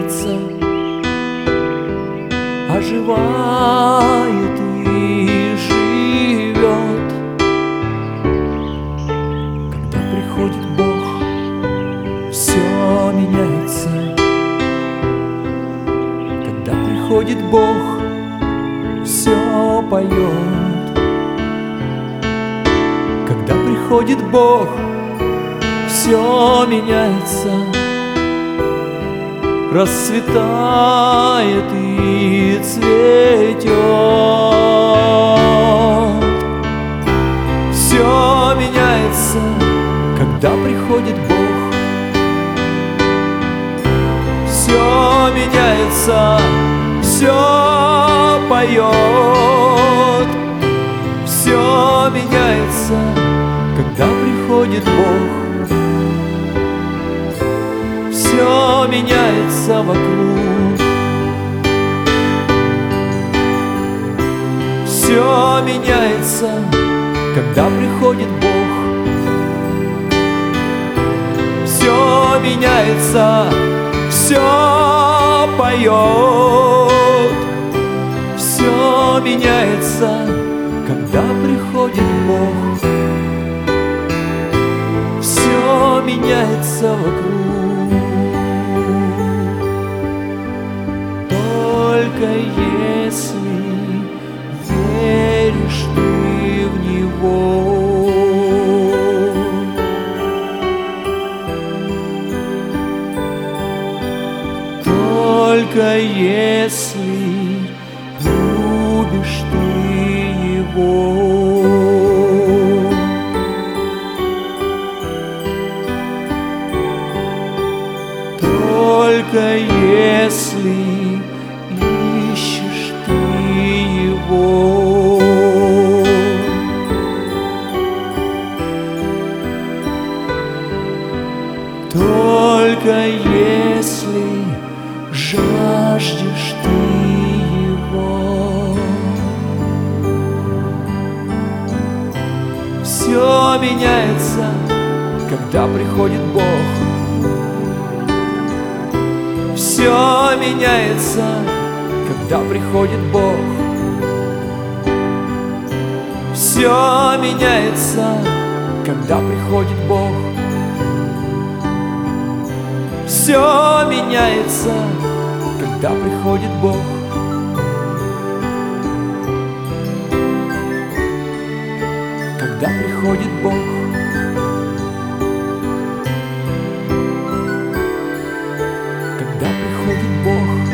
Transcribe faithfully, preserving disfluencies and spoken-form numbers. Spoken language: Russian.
меняется, оживает и живет. Когда приходит Бог, все меняется. Когда приходит Бог, все поет. Когда приходит Бог, все меняется, расцветает и цветет. Все меняется, когда приходит Бог. Все меняется, все поет. Все меняется, когда приходит Бог. Все меняется вокруг. Все меняется, когда приходит Бог. Все меняется, все поет. Все меняется, когда приходит Бог. Все меняется вокруг. Только если веришь ты в Него. Только если любишь ты Его. Только если ищешь ты Его. Только если жаждешь ты Его. Все меняется, когда приходит Бог. Все меняется, когда приходит Бог. Все меняется, когда приходит Бог. Все меняется, когда приходит Бог. Когда приходит Бог. Когда приходит Бог.